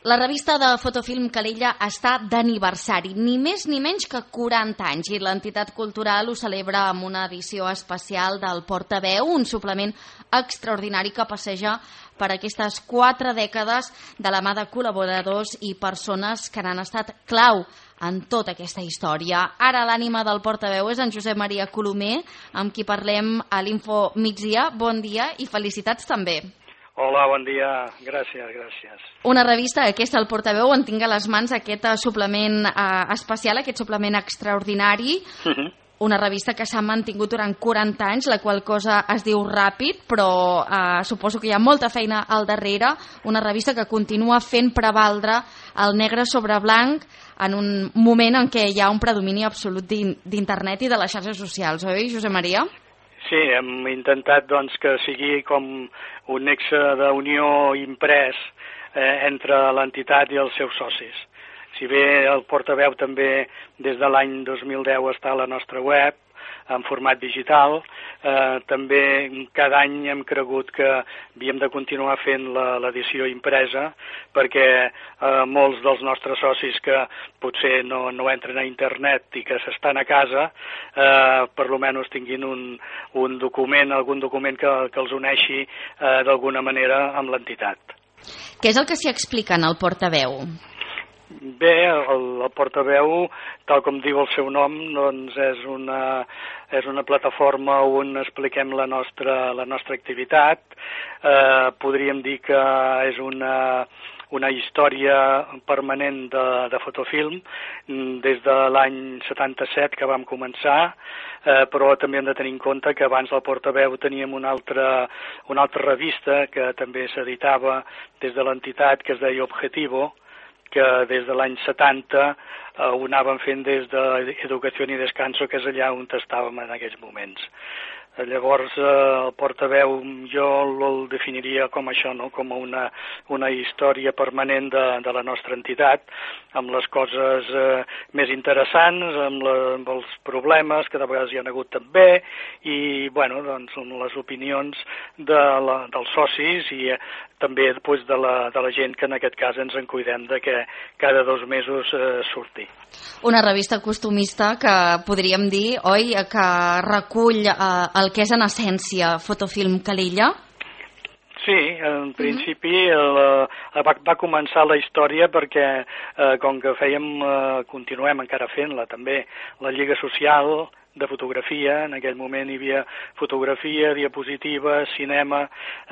La revista de Fotofilm Calella està d'aniversari, ni més ni menys que 40 anys, i l'entitat cultural ho celebra amb una edició especial del Portaveu, un suplement extraordinari que passeja per aquestes 4 dècades de la mà de col·laboradors i persones que han estat clau en tota aquesta història. Ara l'ànima del Portaveu és en Josep Maria Colomer, amb qui parlem a l'Info Migdia. Bon dia i felicitats també. Hola, bon dia. Gràcies. Una revista, aquesta, el Portaveu, en tinc a les mans aquest suplement especial, aquest suplement extraordinari, una revista que s'ha mantingut durant 40 anys, la qual cosa es diu ràpid, però suposo que hi ha molta feina al darrere, una revista que continua fent prevaldre el negre sobre blanc en un moment en què hi ha un predomini absolut d'internet i de les xarxes socials, oi, Josep Maria? Sí, hem intentat doncs, que sigui com un nexe d'unió imprès entre l'entitat i els seus socis. Si bé el Portaveu també des de l'any 2010 està a la nostra web, en format digital, també cada any hem cregut que havíem de continuar fent l'edició impresa perquè molts dels nostres socis que potser no entren a internet i que s'estan a casa per lo menys tinguin un document, algun document que els uneixi d'alguna manera amb l'entitat. Què és el que s'hi explica en el Portaveu? Bé, el Portaveu, tal com diu el seu nom, doncs és una plataforma on expliquem la nostra activitat. Podríem dir que és una història permanent de Fotofilm des de l'any 77 que vam començar, però també hem de tenir en compte que abans del Portaveu teníem una altra revista que també s'editava des de l'entitat, que es deia Objetivo, que des de l'any 70 ho anàvem fent des d'Educació i Descanso, que és allà on estàvem en aquells moments. Llavors, el Portaveu jo el definiria com això, no? Com una història permanent de la nostra entitat, amb les coses més interessants, amb els problemes que de vegades hi ha hagut també, i doncs, amb les opinions dels socis i també després de la gent que en aquest cas ens en cuidem de que cada 2 mesos surti. Una revista costumista que podríem dir, oi, que recull el que és en essència Fotofilm Calella? Sí, en principi va començar la història perquè com que continuem encara fent-la també, la Lliga Social de fotografia, en aquell moment hi havia fotografia, diapositiva, cinema,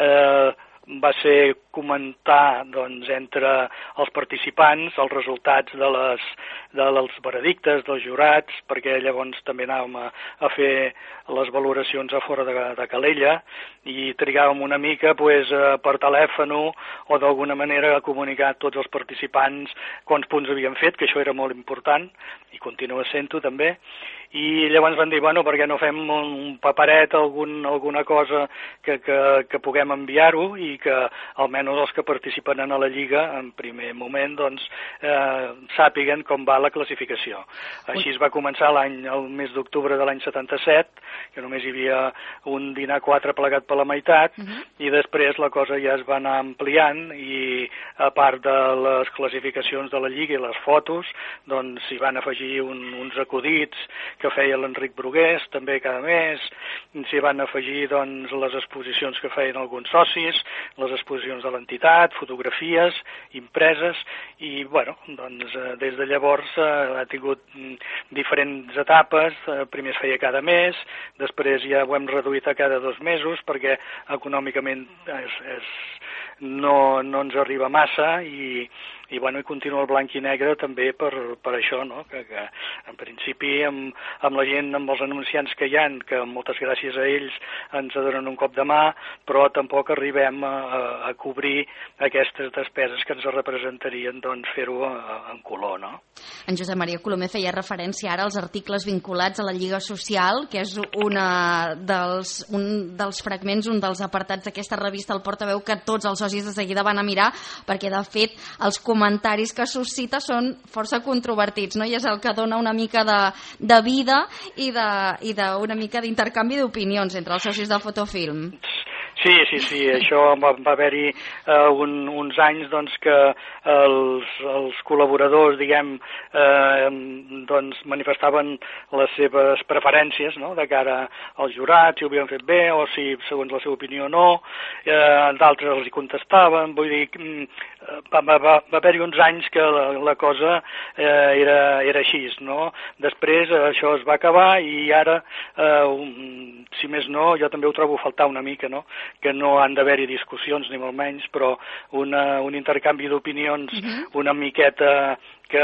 va ser comentar doncs, entre els participants els resultats dels veredictes, dels jurats, perquè llavors també anàvem a fer les valoracions a fora de Calella i trigàvem una mica per telèfon o d'alguna manera a comunicar a tots els participants quants punts havien fet, que això era molt important i continua sent-ho també. I llavors van dir, per què no fem un paperet, alguna cosa que puguem enviar-ho i que almenys els que participen a la Lliga en primer moment doncs sàpiguen com va la classificació. Així es va començar el mes d'octubre de l'any 77, que només hi havia un dinar 4 plegat per la meitat, i després la cosa ja es va anar ampliant i a part de les classificacions de la Lliga i les fotos, doncs s'hi van afegir uns acudits que feia l'Enric Brugués, també cada mes, s'hi van afegir doncs, les exposicions que feien alguns socis, les exposicions de l'entitat, fotografies, impreses, i doncs, des de llavors ha tingut diferents etapes. Primer es feia cada mes, després ja ho hem reduït a cada 2 mesos perquè econòmicament no ens arriba massa i continua el blanc i negre també per això, no? Que en principi amb la gent, amb els anunciants que hi ha, que moltes gràcies a ells ens donen un cop de mà, però tampoc arribem a cobrir aquestes despeses que ens representarien doncs, fer-ho en color, no? En Josep Maria Colomer feia referència ara als articles vinculats a la Lliga Social, que és un dels fragments, un dels apartats d'aquesta revista, el Portaveu, que tots els socis de seguida van a mirar, perquè de fet els comentaris que suscita són força controvertits, no? I és el que dona una mica de vida i d'una mica d'intercanvi d'opinions entre els socis de Fotofilm. Sí, això va haver-hi uns anys doncs, que els col·laboradors, diguem, doncs, manifestaven les seves preferències, no?, de cara al jurat, si ho havien fet bé o si, segons la seva opinió, no. D'altres els hi contestaven. Vull dir, va haver-hi uns anys que la cosa era així, no? Després això es va acabar i ara, si més no, jo també ho trobo a faltar una mica, no?, que no han d'haver-hi discussions ni molt menys, però un intercanvi d'opinions una miqueta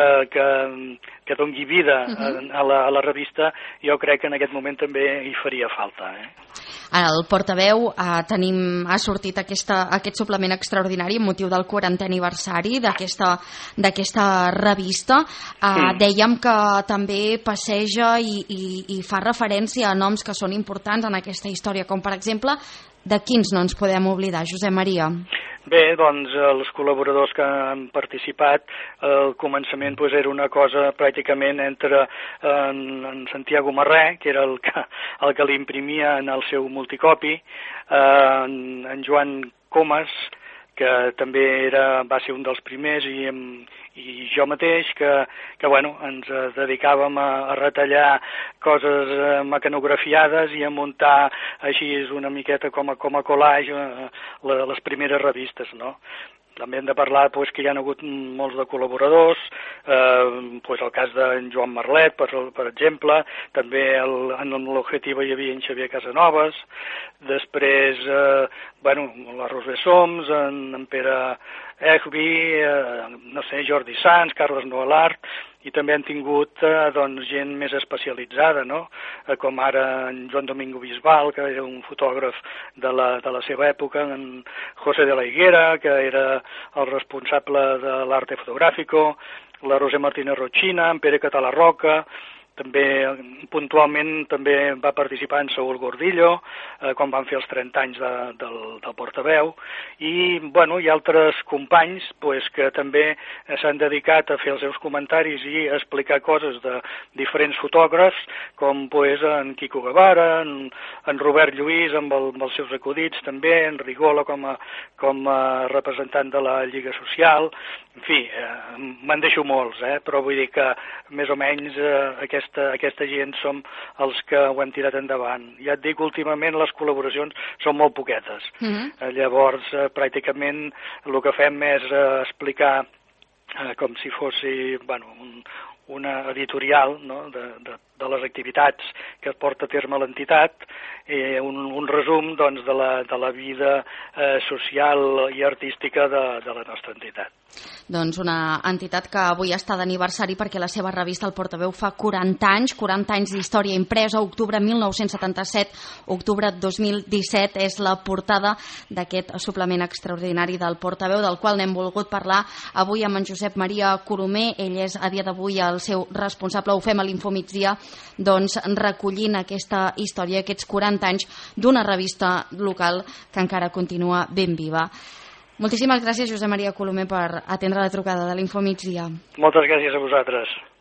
que doni vida a la revista, jo crec que en aquest moment també hi faria falta. Al Portaveu ha sortit aquest suplement extraordinari amb motiu del 40è aniversari d'aquesta revista. Dèiem que també passeja i fa referència a noms que són importants en aquesta història, com per exemple, de quins no ens podem oblidar, Josep Maria? Bé, doncs els col·laboradors que han participat, al començament era una cosa pràcticament entre en Santiago Marré, que era el que l'imprimia en el seu multicopi, en Joan Comas, que també va ser un dels primers, i jo mateix, que bueno, ens dedicàvem a retallar coses mecanografiades i a muntar així una miqueta com a collage les primeres revistes, no? També hem de parlar que hi ha hagut molts de col·laboradors, el cas d'en Joan Marlet, per exemple, també en l'Objectiva hi havia en Xavier Casanovas, després, la Roser Soms, en Pere Egbi, Jordi Sans, Carles Noelart, i també han tingut gent més especialitzada, no?, com ara en Joan Domingo Bisbal, que era un fotògraf de la seva època, en José de la Higuera, que era el responsable de l'arte fotogràfico, la Roser Martínez Rochina, en Pere Catalarroca, també puntualment també va participar en Saúl Gordillo quan van fer els 30 anys del Portaveu, i hi ha altres companys que també s'han dedicat a fer els seus comentaris i a explicar coses de diferents fotògrafs, com en Quico Guevara, en Robert Lluís amb els seus acudits també, en Rigola com a representant de la Lliga Social. En fi, me'n deixo molts, però vull dir que més o menys aquesta gent som els que ho hem tirat endavant. Ja et dic, últimament les col·laboracions són molt poquetes. Llavors, pràcticament el que fem és explicar com si fos una editorial, no?, de les activitats que porta a terme l'entitat, un resum de la vida social i artística de la nostra entitat. Doncs una entitat que avui està d'aniversari perquè la seva revista El Portaveu fa 40 anys d'història impresa, octubre 1977, octubre 2017, és la portada d'aquest suplement extraordinari del Portaveu, del qual n'hem volgut parlar avui amb en Josep Maria Colomer. Ell és a dia d'avui el seu responsable, ho fem a l'Infomigdia, doncs recollint aquesta història, aquests 40 anys d'una revista local que encara continua ben viva. Moltíssimes gràcies, Josep Maria Colomer, per atendre la trucada de l'Infomigdia. Moltes gràcies a vosaltres.